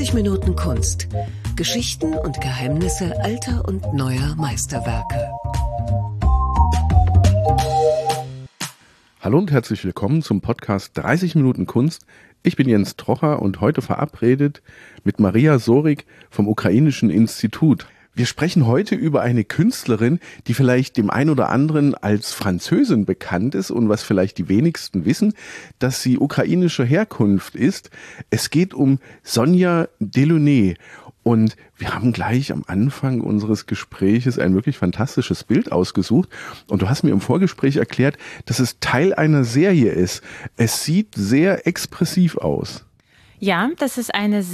30 Minuten Kunst. Geschichten und Geheimnisse alter und neuer Meisterwerke. Hallo und herzlich willkommen zum Podcast 30 Minuten Kunst. Ich bin Jens Trocher und heute verabredet mit Maria Sorik vom Ukrainischen Institut. Wir sprechen heute über eine Künstlerin, die vielleicht dem einen oder anderen als Französin bekannt ist und was vielleicht die wenigsten wissen, dass sie ukrainischer Herkunft ist. Es geht um Sonja Delaunay. Und wir haben gleich am Anfang unseres Gespräches ein wirklich fantastisches Bild ausgesucht. Und du hast mir im Vorgespräch erklärt, dass es Teil einer Serie ist. Es sieht sehr expressiv aus. Ja, das ist eine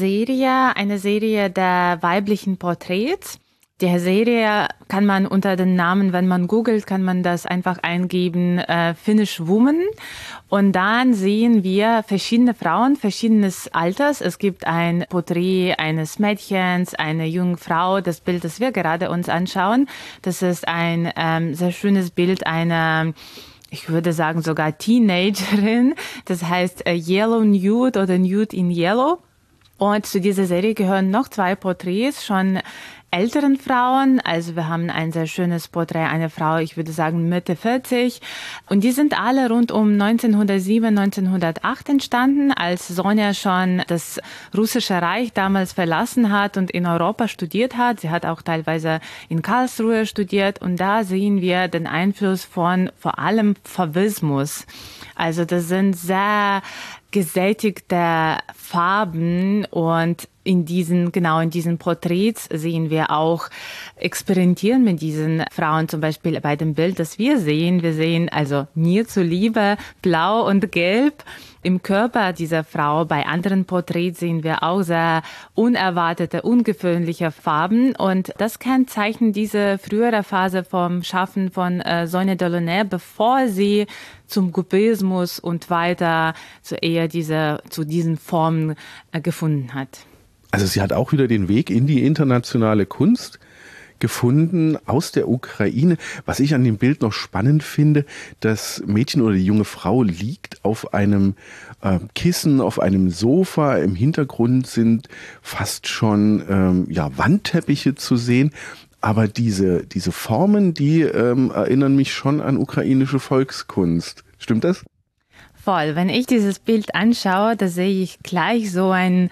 Serie der weiblichen Porträts. Die Serie kann man unter den Namen, wenn man googelt, kann man das einfach eingeben, Finnish Woman. Und dann sehen wir verschiedene Frauen, verschiedenes Alters. Es gibt ein Porträt eines Mädchens, eine junge Frau. Das Bild, das wir gerade uns anschauen, das ist ein sehr schönes Bild einer, ich würde sagen sogar Teenagerin. Das heißt Yellow Nude oder Nude in Yellow. Und zu dieser Serie gehören noch 2 Porträts, schon älteren Frauen. Also wir haben ein sehr schönes Porträt einer Frau, ich würde sagen Mitte 40. Und die sind alle rund um 1907, 1908 entstanden, als Sonja schon das russische Reich damals verlassen hat und in Europa studiert hat. Sie hat auch teilweise in Karlsruhe studiert. Und da sehen wir den Einfluss von vor allem Fauvismus. Also das sind sehr gesättigte Farben und in diesen Porträts sehen wir auch experimentieren mit diesen Frauen, zum Beispiel bei dem Bild, das wir sehen also mir zuliebe blau und gelb im Körper dieser Frau. Bei anderen Porträts sehen wir auch sehr unerwartete, ungewöhnliche Farben und das kennzeichnet diese frühere Phase vom Schaffen von Sonja Delaunay, bevor sie zum Kubismus und weiter zu diesen Formen gefunden hat. Also sie hat auch wieder den Weg in die internationale Kunst gefunden aus der Ukraine. Was ich an dem Bild noch spannend finde, das Mädchen oder die junge Frau liegt auf einem Kissen, auf einem Sofa. Im Hintergrund sind fast schon Wandteppiche zu sehen. Aber diese Formen, die erinnern mich schon an ukrainische Volkskunst. Stimmt das? Voll. Wenn ich dieses Bild anschaue, da sehe ich gleich so ein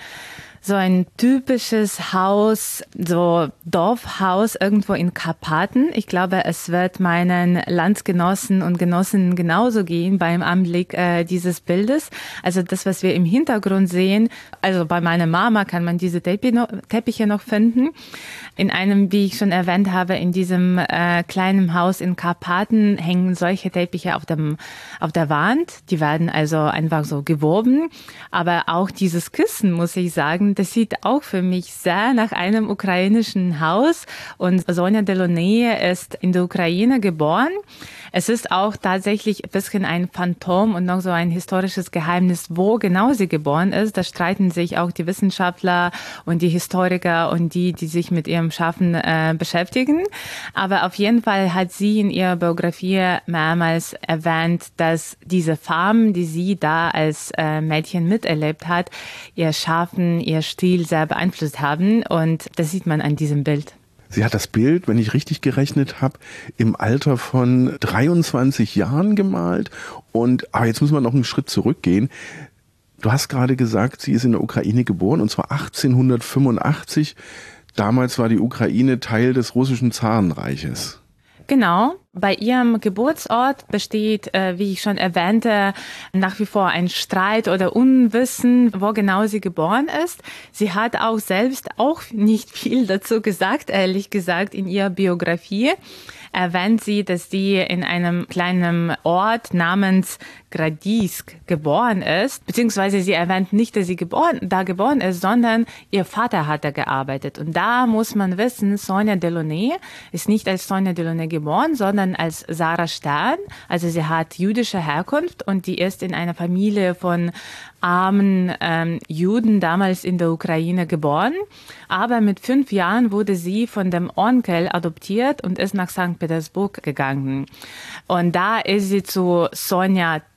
typisches Haus, so Dorfhaus irgendwo in Karpaten. Ich glaube, es wird meinen Landsgenossen und Genossinnen genauso gehen beim Anblick dieses Bildes. Also das, was wir im Hintergrund sehen, also bei meiner Mama kann man diese Teppiche noch finden. In einem, wie ich schon erwähnt habe, in diesem kleinen Haus in Karpaten hängen solche Teppiche auf der Wand. Die werden also einfach so gewoben. Aber auch dieses Kissen, muss ich sagen, das sieht auch für mich sehr nach einem ukrainischen Haus. Und Sonja Delaunay ist in der Ukraine geboren. Es ist auch tatsächlich ein bisschen ein Phantom und noch so ein historisches Geheimnis, wo genau sie geboren ist. Da streiten sich auch die Wissenschaftler und die Historiker und die sich mit ihrem Schaffen beschäftigen. Aber auf jeden Fall hat sie in ihrer Biografie mehrmals erwähnt, dass diese Farben, die sie da als Mädchen miterlebt hat, ihr Schaffen, ihr Stil sehr beeinflusst haben. Und das sieht man an diesem Bild. Sie hat das Bild, wenn ich richtig gerechnet habe, im Alter von 23 Jahren gemalt. Aber jetzt müssen wir noch einen Schritt zurückgehen. Du hast gerade gesagt, sie ist in der Ukraine geboren, und zwar 1885. Damals war die Ukraine Teil des russischen Zarenreiches. Genau. Bei ihrem Geburtsort besteht, wie ich schon erwähnte, nach wie vor ein Streit oder Unwissen, wo genau sie geboren ist. Sie hat auch selbst nicht viel dazu gesagt, ehrlich gesagt, in ihrer Biografie. Erwähnt sie, dass sie in einem kleinen Ort namens Gradisk geboren ist, beziehungsweise sie erwähnt nicht, dass sie da geboren ist, sondern ihr Vater hat da gearbeitet. Und da muss man wissen, Sonja Delaunay ist nicht als Sonja Delaunay geboren, sondern als Sarah Stern. Also sie hat jüdische Herkunft und die ist in einer Familie von armen Juden damals in der Ukraine geboren. Aber mit 5 Jahren wurde sie von dem Onkel adoptiert und ist nach St. Petersburg gegangen. Und da ist sie zu Sonja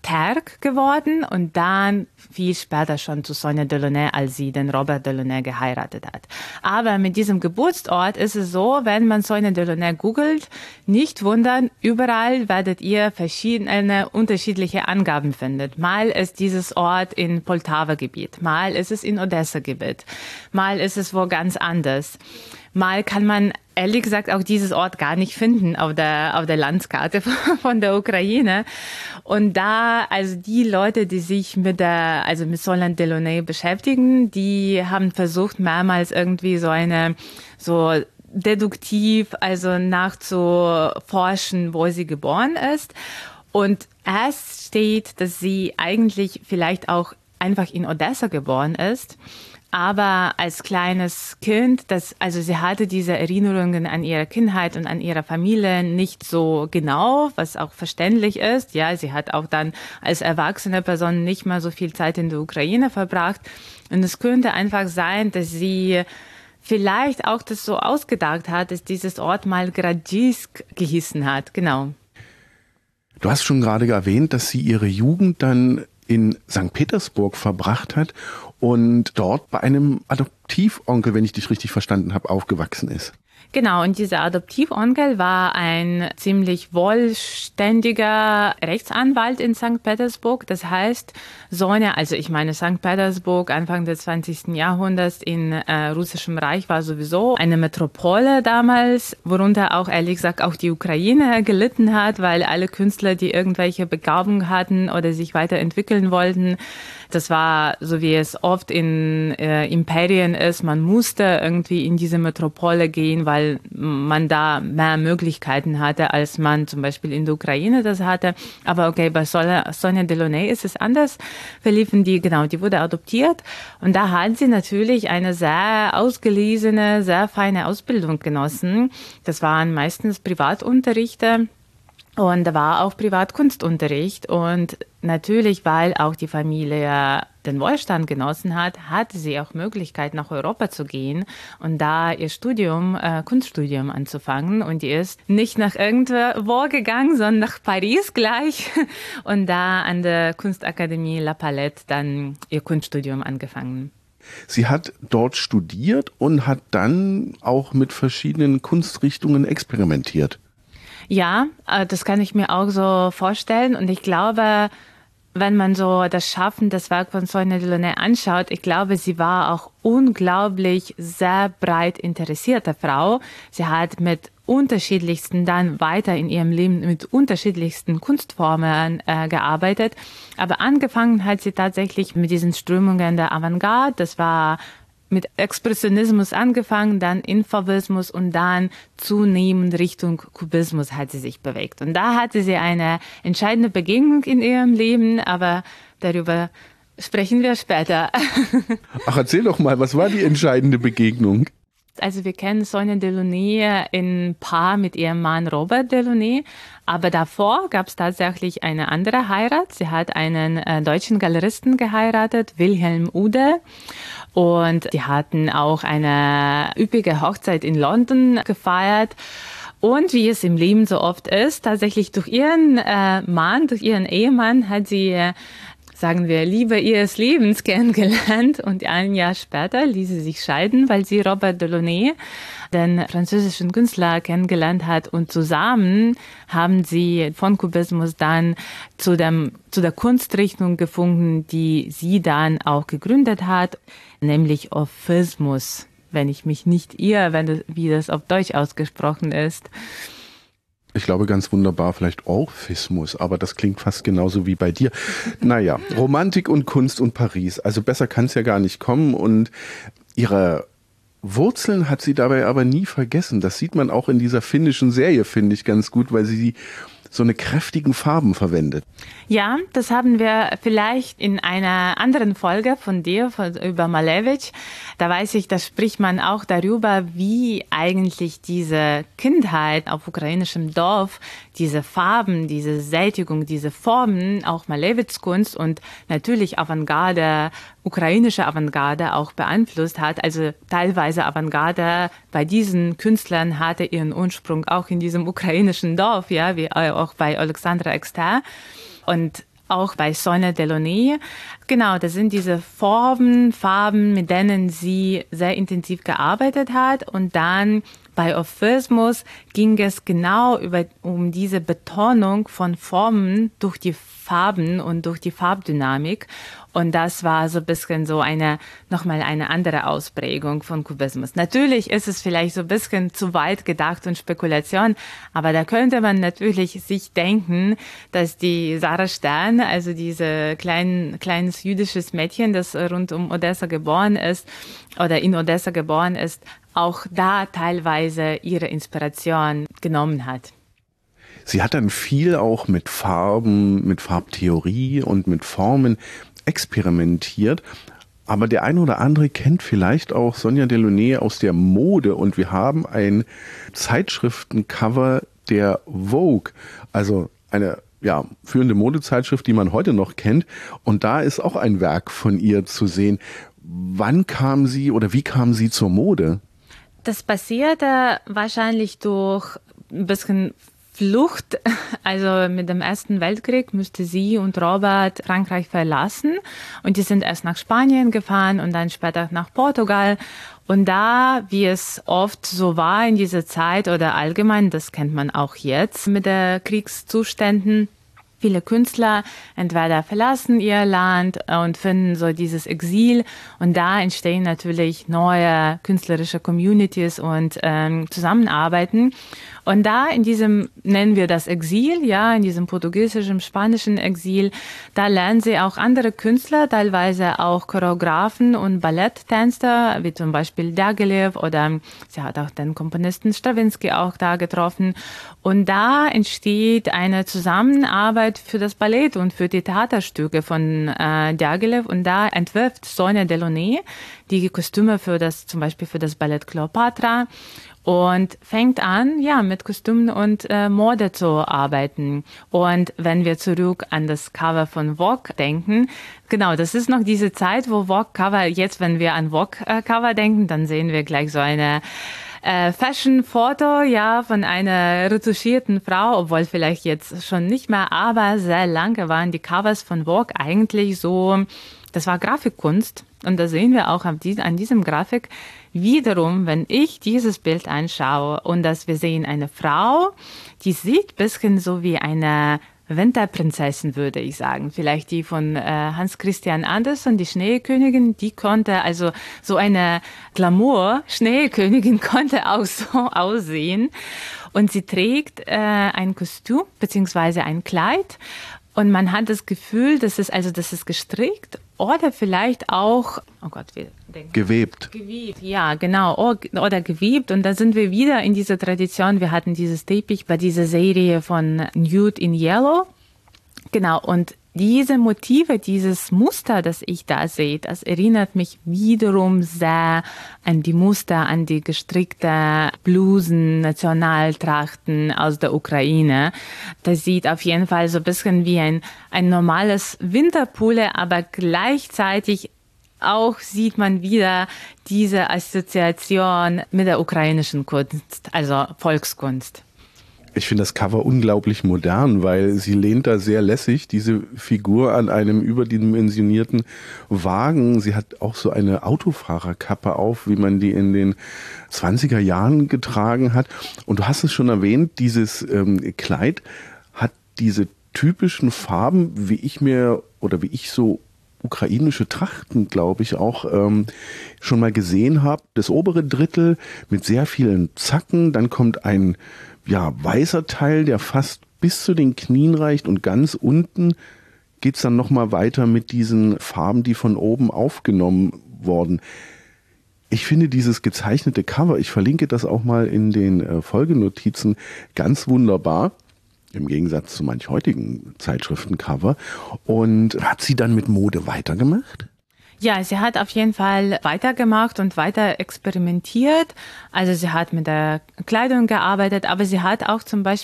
Kerk geworden und dann viel später schon zu Sonia Delaunay, als sie den Robert Delaunay geheiratet hat. Aber mit diesem Geburtsort ist es so, wenn man Sonia Delaunay googelt, nicht wundern, überall werdet ihr verschiedene unterschiedliche Angaben finden. Mal ist dieses Ort in Poltawa-Gebiet, mal ist es in Odessa-Gebiet, mal ist es wo ganz anders. Mal kann man ehrlich gesagt auch dieses Ort gar nicht finden auf der Landkarte von der Ukraine. Und da, also die Leute, die sich mit Sonia Delaunay beschäftigen, die haben versucht, mehrmals irgendwie so deduktiv, also nachzuforschen, wo sie geboren ist. Und es steht, dass sie eigentlich vielleicht auch einfach in Odessa geboren ist. Aber als kleines Kind, sie hatte diese Erinnerungen an ihre Kindheit und an ihre Familie nicht so genau, was auch verständlich ist. Ja, sie hat auch dann als erwachsene Person nicht mal so viel Zeit in der Ukraine verbracht. Und es könnte einfach sein, dass sie vielleicht auch das so ausgedacht hat, dass dieses Ort mal Gradzinsk gehießen hat. Genau. Du hast schon gerade erwähnt, dass sie ihre Jugend dann in St. Petersburg verbracht hat und dort bei einem Adoptivonkel, wenn ich dich richtig verstanden habe, aufgewachsen ist. Genau, und dieser Adoptivonkel war ein ziemlich wohlständiger Rechtsanwalt in St. Petersburg. Das heißt, St. Petersburg, Anfang des 20. Jahrhunderts in Russischem Reich war sowieso eine Metropole damals, worunter auch, ehrlich gesagt, auch die Ukraine gelitten hat, weil alle Künstler, die irgendwelche Begabung hatten oder sich weiterentwickeln wollten, das war, so wie es oft in Imperien ist, man musste irgendwie in diese Metropole gehen, weil man da mehr Möglichkeiten hatte, als man zum Beispiel in der Ukraine das hatte. Aber okay, bei Sonia Delaunay ist es anders. Die wurde adoptiert und da hat sie natürlich eine sehr ausgelesene, sehr feine Ausbildung genossen. Das waren meistens Privatunterrichte. Und da war auch Privatkunstunterricht und natürlich, weil auch die Familie den Wohlstand genossen hat, hatte sie auch Möglichkeit, nach Europa zu gehen und da ihr Kunststudium anzufangen. Und die ist nicht nach irgendwo gegangen, sondern nach Paris gleich und da an der Kunstakademie La Palette dann ihr Kunststudium angefangen. Sie hat dort studiert und hat dann auch mit verschiedenen Kunstrichtungen experimentiert. Ja, das kann ich mir auch so vorstellen. Und ich glaube, wenn man so das Werk von Sonia Delaunay anschaut, ich glaube, sie war auch unglaublich sehr breit interessierte Frau. Sie hat mit unterschiedlichsten dann weiter in ihrem Leben mit unterschiedlichsten Kunstformen gearbeitet. Aber angefangen hat sie tatsächlich mit diesen Strömungen der Avantgarde. Das war mit Expressionismus angefangen, dann in Fauvismus und dann zunehmend Richtung Kubismus hat sie sich bewegt. Und da hatte sie eine entscheidende Begegnung in ihrem Leben, aber darüber sprechen wir später. Ach, erzähl doch mal, was war die entscheidende Begegnung? Also wir kennen Sonia Delaunay in Paar mit ihrem Mann Robert Delaunay, aber davor gab es tatsächlich eine andere Heirat. Sie hat einen deutschen Galeristen geheiratet, Wilhelm Ude. Und die hatten auch eine üppige Hochzeit in London gefeiert. Und wie es im Leben so oft ist, tatsächlich durch ihren Ehemann hat sie, sagen wir, Liebe ihres Lebens kennengelernt. Und ein Jahr später ließ sie sich scheiden, weil sie Robert Delaunay, den französischen Künstler, kennengelernt hat. Und zusammen haben sie von Kubismus dann zu der Kunstrichtung gefunden, die sie dann auch gegründet hat, nämlich Orphismus, wenn ich mich nicht irre, wie das auf Deutsch ausgesprochen ist. Ich glaube ganz wunderbar, vielleicht Orphismus, aber das klingt fast genauso wie bei dir. Naja, Romantik und Kunst und Paris, also besser kann es ja gar nicht kommen und ihre Wurzeln hat sie dabei aber nie vergessen. Das sieht man auch in dieser finnischen Serie, finde ich, ganz gut, weil sie so eine kräftigen Farben verwendet. Ja, das haben wir vielleicht in einer anderen Folge von dir über Malevich. Da weiß ich, da spricht man auch darüber, wie eigentlich diese Kindheit auf ukrainischem Dorf, diese Farben, diese Sättigung, diese Formen, auch Malevichs Kunst und natürlich Avantgarde, ukrainische Avantgarde auch beeinflusst hat. Also teilweise Avantgarde bei diesen Künstlern hatte ihren Ursprung auch in diesem ukrainischen Dorf, ja, wie auch bei Alexandra Exter. Und auch bei Sonia Delaunay. Genau, das sind diese Farben, mit denen sie sehr intensiv gearbeitet hat. Und dann bei Orphismus ging es genau um diese Betonung von Formen durch die Farben und durch die Farbdynamik. Und das war so ein bisschen so nochmal eine andere Ausprägung von Kubismus. Natürlich ist es vielleicht so ein bisschen zu weit gedacht und Spekulation, aber da könnte man natürlich sich denken, dass die Sarah Stern, also diese kleines jüdisches Mädchen, das rund um Odessa geboren ist oder in Odessa geboren ist, auch da teilweise ihre Inspiration genommen hat. Sie hat dann viel auch mit Farben, mit Farbtheorie und mit Formen experimentiert. Aber der eine oder andere kennt vielleicht auch Sonia Delaunay aus der Mode. Und wir haben ein Zeitschriftencover der Vogue, also eine führende Modezeitschrift, die man heute noch kennt. Und da ist auch ein Werk von ihr zu sehen. Wann kam sie oder wie kam sie zur Mode? Das passierte wahrscheinlich durch ein bisschen Flucht. Also mit dem Ersten Weltkrieg musste sie und Robert Frankreich verlassen. Und die sind erst nach Spanien gefahren und dann später nach Portugal. Und da, wie es oft so war in dieser Zeit oder allgemein, das kennt man auch jetzt mit den Kriegszuständen, viele Künstler entweder verlassen ihr Land und finden so dieses Exil und da entstehen natürlich neue künstlerische Communities und Zusammenarbeiten. Und da in diesem, nennen wir das Exil, ja, in diesem portugiesischen, spanischen Exil, da lernen sie auch andere Künstler, teilweise auch Choreografen und Balletttänzer, wie zum Beispiel Diaghilev oder sie hat auch den Komponisten Stravinsky auch da getroffen. Und da entsteht eine Zusammenarbeit für das Ballett und für die Theaterstücke von Diaghilev und da entwirft Sonia Delaunay die Kostüme zum Beispiel für das Ballett Kleopatra. Und fängt an, mit Kostümen und Mode zu arbeiten. Und wenn wir zurück an das Cover von Vogue denken, genau, das ist noch diese Zeit, wo Vogue-Cover, jetzt wenn wir an Vogue-Cover denken, dann sehen wir gleich so eine Fashion-Foto, von einer retuschierten Frau, obwohl vielleicht jetzt schon nicht mehr, aber sehr lange waren die Covers von Vogue eigentlich so, das war Grafikkunst. Und da sehen wir auch an diesem Grafik wiederum, wenn ich dieses Bild anschaue und dass wir sehen eine Frau, die sieht ein bisschen so wie eine Winterprinzessin, würde ich sagen. Vielleicht die von Hans Christian Andersen, die Schneekönigin, die konnte, also so eine Glamour-Schneekönigin konnte auch so aussehen. Und sie trägt ein Kostüm beziehungsweise ein Kleid. Und man hat das Gefühl, das ist gestrickt oder vielleicht auch, gewebt. Gewebt, ja, genau, oder gewebt. Und da sind wir wieder in dieser Tradition. Wir hatten dieses Teppich bei dieser Serie von Nude in Yellow. Genau, und diese Motive, dieses Muster, das ich da sehe, das erinnert mich wiederum sehr an die Muster, an die gestrickte Blusen, Nationaltrachten aus der Ukraine. Das sieht auf jeden Fall so ein bisschen wie ein normales Winterpulle, aber gleichzeitig auch sieht man wieder diese Assoziation mit der ukrainischen Kunst, also Volkskunst. Ich finde das Cover unglaublich modern, weil sie lehnt da sehr lässig, diese Figur an einem überdimensionierten Wagen. Sie hat auch so eine Autofahrerkappe auf, wie man die in den 20er Jahren getragen hat. Und du hast es schon erwähnt, dieses Kleid hat diese typischen Farben, wie ich so ukrainische Trachten, glaube ich, auch schon mal gesehen habe. Das obere Drittel mit sehr vielen Zacken, dann kommt ein weißer Teil, der fast bis zu den Knien reicht und ganz unten geht's dann nochmal weiter mit diesen Farben, die von oben aufgenommen wurden. Ich finde dieses gezeichnete Cover, ich verlinke das auch mal in den Folgenotizen, ganz wunderbar. Im Gegensatz zu manch heutigen Zeitschriftencover. Und hat sie dann mit Mode weitergemacht? Ja, sie hat auf jeden Fall weitergemacht und weiter experimentiert. Also sie hat mit der Kleidung gearbeitet, aber sie hat auch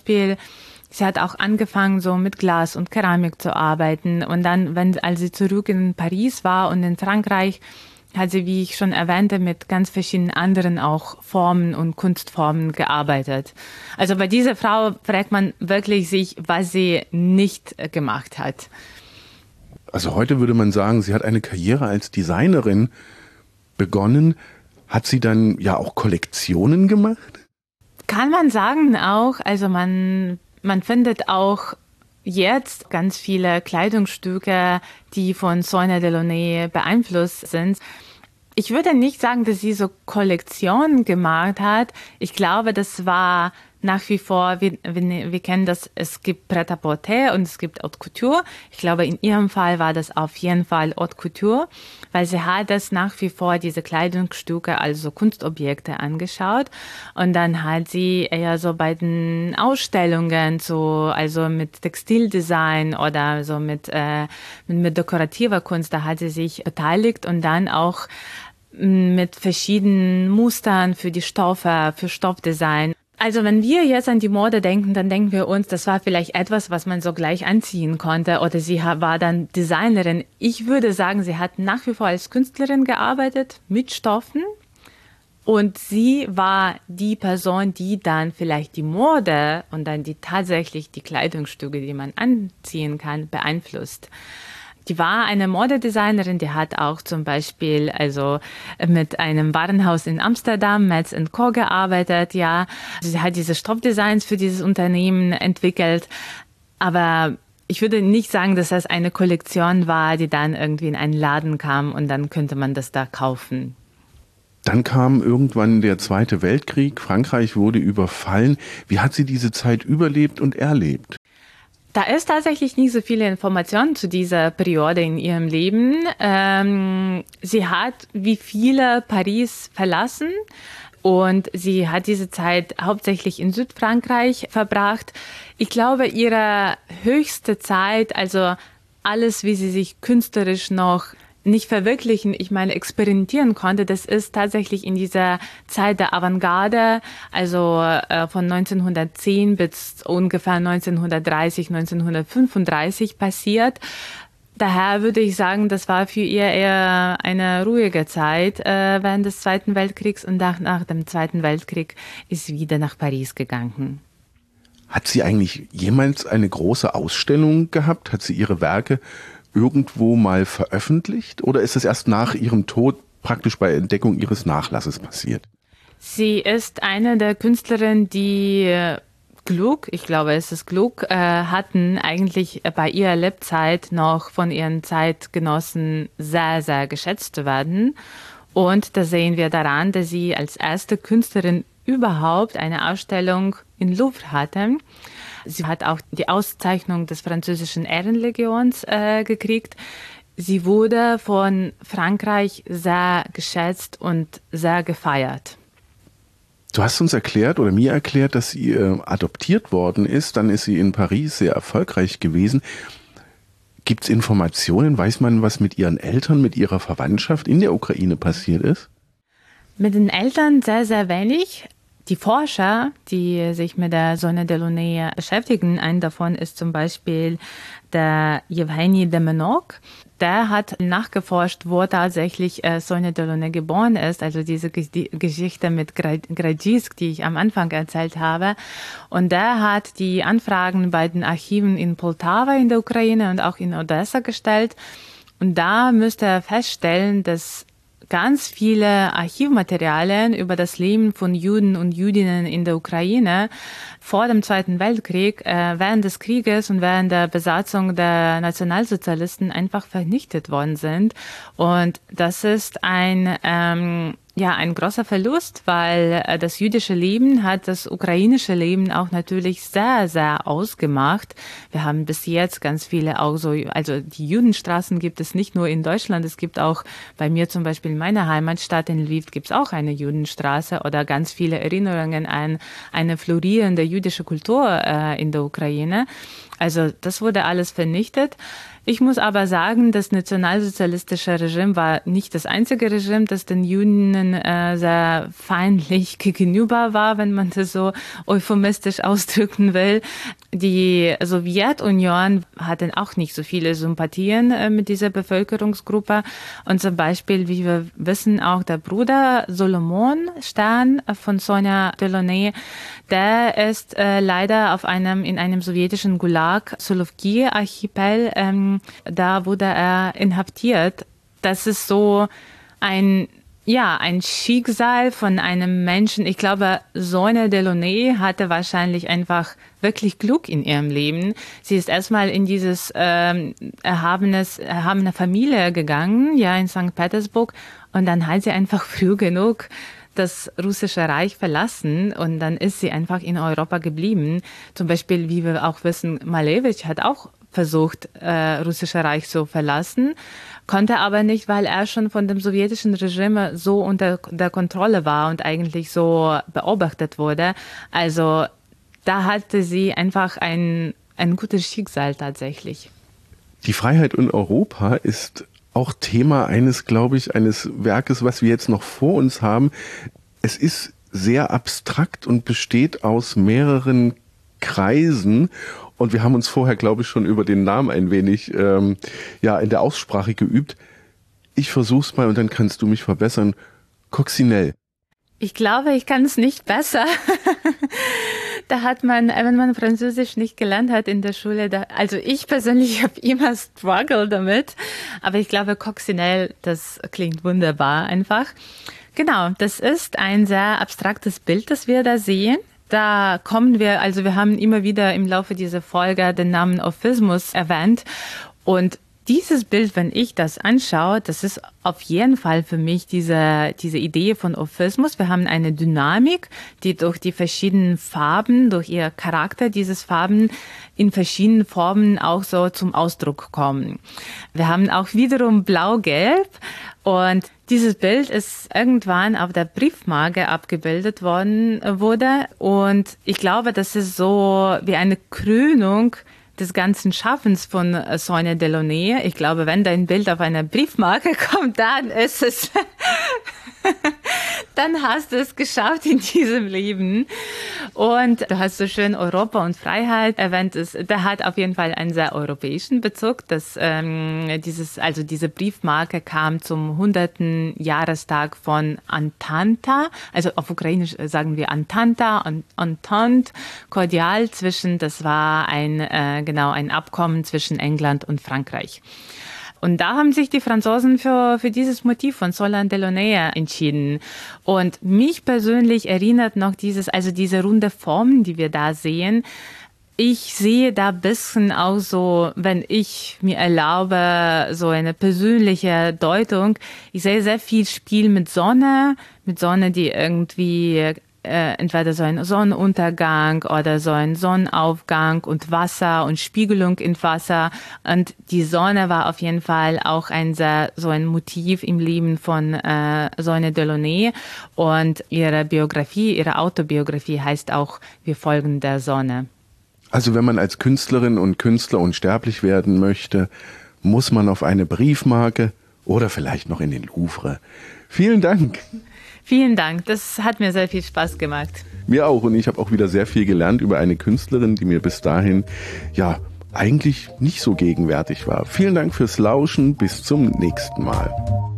angefangen, so mit Glas und Keramik zu arbeiten. Und dann, als sie zurück in Paris war und in Frankreich, hat sie, wie ich schon erwähnte, mit ganz verschiedenen anderen auch Formen und Kunstformen gearbeitet. Also bei dieser Frau fragt man wirklich sich, was sie nicht gemacht hat. Also heute würde man sagen, sie hat eine Karriere als Designerin begonnen. Hat sie dann ja auch Kollektionen gemacht? Kann man sagen auch. Also man findet auch jetzt ganz viele Kleidungsstücke, die von Sonia Delaunay beeinflusst sind. Ich würde nicht sagen, dass sie so Kollektionen gemacht hat. Ich glaube, das war nach wie vor, wir kennen das, es gibt Prêt-à-porter und es gibt Haute Couture. Ich glaube, in ihrem Fall war das auf jeden Fall Haute Couture, weil sie hat das nach wie vor, diese Kleidungsstücke, also Kunstobjekte angeschaut. Und dann hat sie eher so bei den Ausstellungen, also mit Textildesign oder so mit dekorativer Kunst, da hat sie sich beteiligt und dann auch mit verschiedenen Mustern für die Stoffe, für Stoffdesign. Also wenn wir jetzt an die Mode denken, dann denken wir uns, das war vielleicht etwas, was man so gleich anziehen konnte oder sie war dann Designerin. Ich würde sagen, sie hat nach wie vor als Künstlerin gearbeitet mit Stoffen und sie war die Person, die dann vielleicht die Mode und dann tatsächlich die Kleidungsstücke, die man anziehen kann, beeinflusst. Die war eine Modedesignerin, die hat auch zum Beispiel also mit einem Warenhaus in Amsterdam, Metz & Co. gearbeitet, ja. Sie hat diese Stoffdesigns für dieses Unternehmen entwickelt, aber ich würde nicht sagen, dass das eine Kollektion war, die dann irgendwie in einen Laden kam und dann könnte man das da kaufen. Dann kam irgendwann der Zweite Weltkrieg, Frankreich wurde überfallen. Wie hat sie diese Zeit überlebt und erlebt? Da ist tatsächlich nicht so viele Informationen zu dieser Periode in ihrem Leben. Sie hat wie viele Paris verlassen und sie hat diese Zeit hauptsächlich in Südfrankreich verbracht. Ich glaube, ihre höchste Zeit, also alles, wie sie sich künstlerisch noch nicht verwirklichen, ich meine experimentieren konnte, das ist tatsächlich in dieser Zeit der Avantgarde, also von 1910 bis ungefähr 1930, 1935 passiert. Daher würde ich sagen, das war für ihr eher eine ruhige Zeit während des Zweiten Weltkriegs und nach dem Zweiten Weltkrieg ist sie wieder nach Paris gegangen. Hat sie eigentlich jemals eine große Ausstellung gehabt? Hat sie ihre Werke irgendwo mal veröffentlicht oder ist es erst nach ihrem Tod praktisch bei Entdeckung ihres Nachlasses passiert? Sie ist eine der Künstlerinnen, die Glück, ich glaube es ist Glück, hatten eigentlich bei ihrer Lebzeit noch von ihren Zeitgenossen sehr, sehr geschätzt zu werden. Und da sehen wir daran, dass sie als erste Künstlerin überhaupt eine Ausstellung in Louvre hatte. Sie hat auch die Auszeichnung des französischen Ehrenlegions gekriegt. Sie wurde von Frankreich sehr geschätzt und sehr gefeiert. Du hast uns erklärt oder mir erklärt, dass sie adoptiert worden ist. Dann ist sie in Paris sehr erfolgreich gewesen. Gibt es Informationen? Weiß man, was mit ihren Eltern, mit ihrer Verwandtschaft in der Ukraine passiert ist? Mit den Eltern sehr, sehr wenig. Die Forscher, die sich mit der Sonia Delaunay beschäftigen, ein davon ist zum Beispiel der Yevgeny Demenok. Der hat nachgeforscht, wo tatsächlich Sonia Delaunay geboren ist, also diese Geschichte mit Gradzinsk, die ich am Anfang erzählt habe. Und der hat die Anfragen bei den Archiven in Poltawa in der Ukraine und auch in Odessa gestellt. Und da müsste er feststellen, dass ganz viele Archivmaterialien über das Leben von Juden und Jüdinnen in der Ukraine vor dem Zweiten Weltkrieg, während des Krieges und während der Besatzung der Nationalsozialisten einfach vernichtet worden sind. Und das ist ein großer Verlust, weil das jüdische Leben hat das ukrainische Leben auch natürlich sehr, sehr ausgemacht. Wir haben bis jetzt ganz viele auch so, also die Judenstraßen gibt es nicht nur in Deutschland, es gibt auch bei mir zum Beispiel in meiner Heimatstadt in Lviv gibt es auch eine Judenstraße oder ganz viele Erinnerungen an eine florierende jüdische Kultur in der Ukraine. Also das wurde alles vernichtet. Ich muss aber sagen, das nationalsozialistische Regime war nicht das einzige Regime, das den Juden sehr feindlich gegenüber war, wenn man das so euphemistisch ausdrücken will. Die Sowjetunion hatte auch nicht so viele Sympathien mit dieser Bevölkerungsgruppe. Und zum Beispiel, wie wir wissen, auch der Bruder Solomon Stern von Sonia Delaunay, der ist leider in einem sowjetischen Gulag, Solovki-Archipel, da wurde er inhaftiert. Das ist so ein Schicksal von einem Menschen. Ich glaube, Sonia Delaunay hatte wahrscheinlich einfach wirklich Glück in ihrem Leben. Sie ist erstmal in dieses erhabene Familie gegangen, ja, in St. Petersburg, und dann hat sie einfach früh genug das russische Reich verlassen und dann ist sie einfach in Europa geblieben. Zum Beispiel, wie wir auch wissen, Malevich hat auch versucht, russische Reich zu verlassen, konnte aber nicht, weil er schon von dem sowjetischen Regime so unter der Kontrolle war und eigentlich so beobachtet wurde. Also da hatte sie einfach ein gutes Schicksal tatsächlich. Die Freiheit in Europa ist auch Thema eines Werkes, was wir jetzt noch vor uns haben. Es ist sehr abstrakt und besteht aus mehreren Kreisen. Und wir haben uns vorher, glaube ich, schon über den Namen ein wenig in der Aussprache geübt. Ich versuch's mal und dann kannst du mich verbessern. Coccinelle. Ich glaube, ich kann es nicht besser. Da hat man, wenn man Französisch nicht gelernt hat in der Schule, also ich persönlich habe immer Struggle damit, aber ich glaube, Coccinelle, das klingt wunderbar einfach. Genau, das ist ein sehr abstraktes Bild, das wir da sehen. Da kommen wir, also wir haben immer wieder im Laufe dieser Folge den Namen Ophismus erwähnt und dieses Bild, wenn ich das anschaue, das ist auf jeden Fall für mich diese Idee von Ophismus. Wir haben eine Dynamik, die durch die verschiedenen Farben, durch ihr Charakter dieses Farben in verschiedenen Formen auch so zum Ausdruck kommen. Wir haben auch wiederum Blau-Gelb und dieses Bild ist irgendwann auf der Briefmarke abgebildet wurde und ich glaube, das ist so wie eine Krönung des ganzen Schaffens von Sonia Delaunay. Ich glaube, wenn dein Bild auf einer Briefmarke kommt, dann ist es, dann hast du es geschafft in diesem Leben. Und du hast so schön Europa und Freiheit erwähnt. Der hat auf jeden Fall einen sehr europäischen Bezug. Diese Briefmarke kam zum 100. Jahrestag von Antanta. Also auf Ukrainisch sagen wir Antanta und Entente Cordial das war ein Abkommen zwischen England und Frankreich. Und da haben sich die Franzosen für dieses Motiv von Sonia Delaunay entschieden. Und mich persönlich erinnert noch diese runde Form, die wir da sehen. Ich sehe da ein bisschen auch so, wenn ich mir erlaube, so eine persönliche Deutung. Ich sehe sehr viel Spiel mit Sonne, die irgendwie entweder so ein Sonnenuntergang oder so ein Sonnenaufgang und Wasser und Spiegelung in Wasser. Und die Sonne war auf jeden Fall auch ein Motiv im Leben von Sonia Delaunay. Und ihre Autobiografie heißt auch Wir folgen der Sonne. Also wenn man als Künstlerin und Künstler unsterblich werden möchte, muss man auf eine Briefmarke oder vielleicht noch in den Louvre. Vielen Dank. Vielen Dank, das hat mir sehr viel Spaß gemacht. Mir auch und ich habe auch wieder sehr viel gelernt über eine Künstlerin, die mir bis dahin eigentlich nicht so gegenwärtig war. Vielen Dank fürs Lauschen, bis zum nächsten Mal.